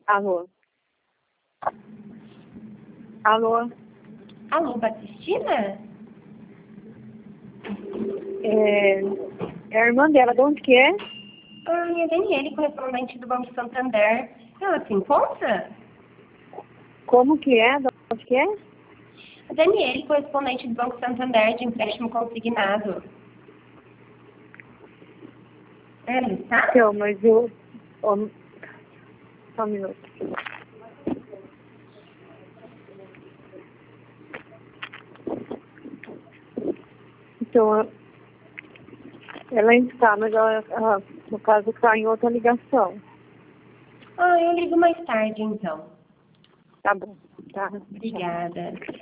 Alô? Alô? Alô, Batistina? É a irmã dela, de onde que é? É Daniele, correspondente do Banco Santander. Ela se encontra? Como que é? De onde que é? Daniele, correspondente do Banco Santander de empréstimo consignado. Ela está? Então, mas eu... Só um minuto. Então, ela está, mas ela, no caso, está em outra ligação. Eu ligo mais tarde, então. Tá bom. Tá. Obrigada.